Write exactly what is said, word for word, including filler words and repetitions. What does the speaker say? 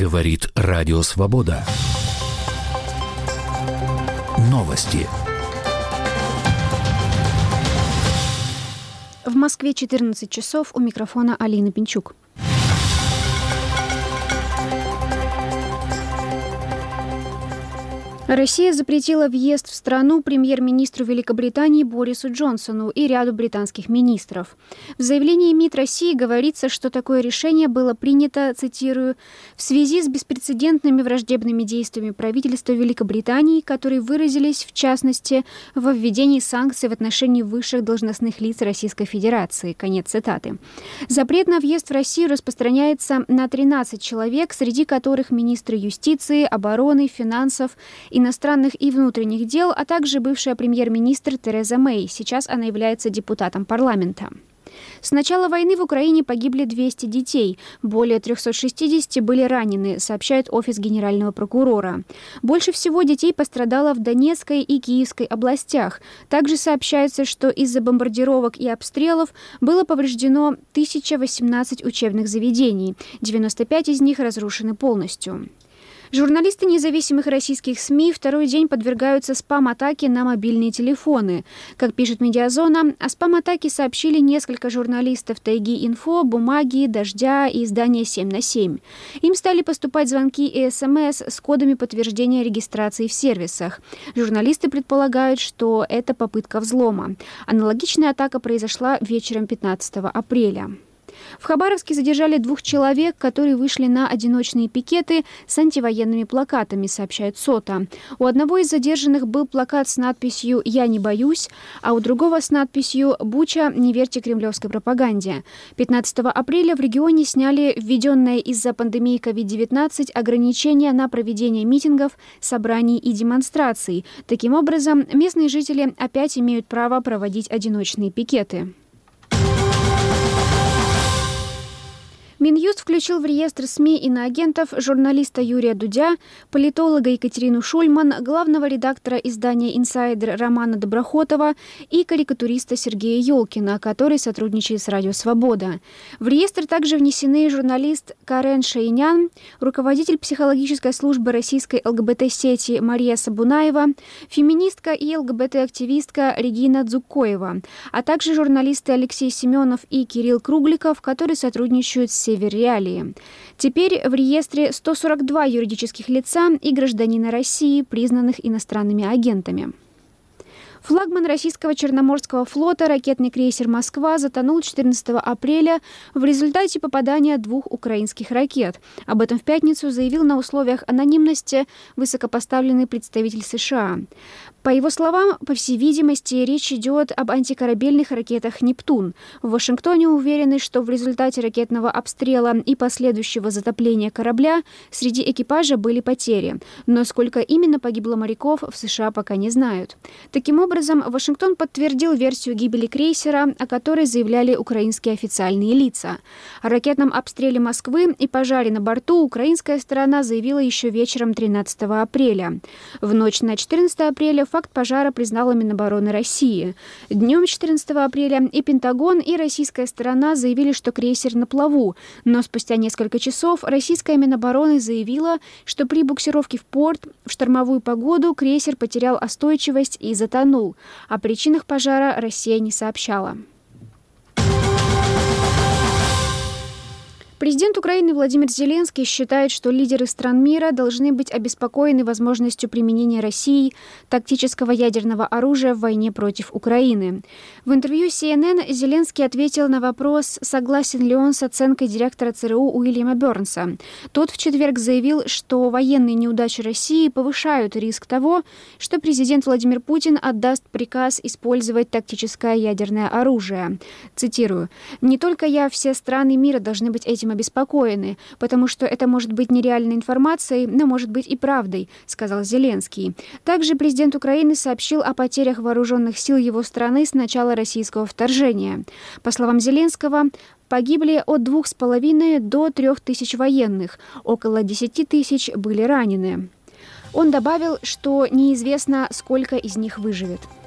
Говорит Радио Свобода. Новости. В Москве четырнадцать часов, у микрофона Алина Пинчук. Россия запретила въезд в страну премьер-министру Великобритании Борису Джонсону и ряду британских министров. В заявлении МИД России говорится, что такое решение было принято, цитирую, «в связи с беспрецедентными враждебными действиями правительства Великобритании, которые выразились, в частности, во введении санкций в отношении высших должностных лиц Российской Федерации». Конец цитаты. Запрет на въезд в Россию распространяется на тринадцать человек, среди которых министры юстиции, обороны, финансов, иностранных и внутренних дел, а также бывшая премьер-министр Тереза Мэй. Сейчас она является депутатом парламента. С начала войны в Украине погибли двести детей, более триста шестьдесят были ранены, сообщает Офис Генерального прокурора. Больше всего детей пострадало в Донецкой и Киевской областях. Также сообщается, что из-за бомбардировок и обстрелов было повреждено тысяча восемнадцать учебных заведений, девяносто пять из них разрушены полностью. Журналисты независимых российских СМИ второй день подвергаются спам-атаке на мобильные телефоны. Как пишет «Медиазона», о спам-атаке сообщили несколько журналистов «Тайги-Инфо», «Бумаги», «Дождя» и издания семь на семь. Им стали поступать звонки и СМС с кодами подтверждения регистрации в сервисах. Журналисты предполагают, что это попытка взлома. Аналогичная атака произошла вечером пятнадцатого апреля. В Хабаровске задержали двух человек, которые вышли на одиночные пикеты с антивоенными плакатами, сообщает СОТА. У одного из задержанных был плакат с надписью «Я не боюсь», а у другого с надписью «Буча, не верьте кремлевской пропаганде». пятнадцатого апреля в регионе сняли введенное из-за пандемии ковид девятнадцать ограничения на проведение митингов, собраний и демонстраций. Таким образом, местные жители опять имеют право проводить одиночные пикеты. Минюст включил в реестр СМИ иноагентов журналиста Юрия Дудя, политолога Екатерину Шульман, главного редактора издания «Инсайдер» Романа Доброхотова и карикатуриста Сергея Ёлкина, который сотрудничает с «Радио Свобода». В реестр также внесены журналист Карен Шаинян, руководитель психологической службы российской ЛГБТ-сети Мария Сабунаева, феминистка и ЛГБТ-активистка Регина Дзуккоева, а также журналисты Алексей Семенов и Кирилл Кругликов, которые сотрудничают с Северреалии. Теперь в реестре сто сорок два юридических лица и гражданина России, признанных иностранными агентами. Флагман российского Черноморского флота, ракетный крейсер «Москва», затонул четырнадцатого апреля в результате попадания двух украинских ракет. Об этом в пятницу заявил на условиях анонимности высокопоставленный представитель США. По его словам, по всей видимости, речь идет об антикорабельных ракетах «Нептун». В Вашингтоне уверены, что в результате ракетного обстрела и последующего затопления корабля среди экипажа были потери. Но сколько именно погибло моряков, в США пока не знают. Таким образом, Вашингтон подтвердил версию гибели крейсера, о которой заявляли украинские официальные лица. О ракетном обстреле Москвы и пожаре на борту украинская сторона заявила еще вечером тринадцатого апреля. В ночь на четырнадцатое апреля факт пожара признала Минобороны России. Днем четырнадцатого апреля и Пентагон, и российская сторона заявили, что крейсер на плаву. Но спустя несколько часов российская Минобороны заявила, что при буксировке в порт в штормовую погоду крейсер потерял остойчивость и затонул. О причинах пожара Россия не сообщала. Президент Украины Владимир Зеленский считает, что лидеры стран мира должны быть обеспокоены возможностью применения Россией тактического ядерного оружия в войне против Украины. В интервью си эн эн Зеленский ответил на вопрос, согласен ли он с оценкой директора ЦРУ Уильяма Бернса. Тот в четверг заявил, что военные неудачи России повышают риск того, что президент Владимир Путин отдаст приказ использовать тактическое ядерное оружие. Цитирую: «Не только я, все страны мира должны быть этим обеспокоены, потому что это может быть нереальной информацией, но может быть и правдой», сказал Зеленский. Также президент Украины сообщил о потерях вооруженных сил его страны с начала российского вторжения. По словам Зеленского, погибли от двух с половиной до трех тысяч военных, около десяти тысяч были ранены. Он добавил, что неизвестно, сколько из них выживет.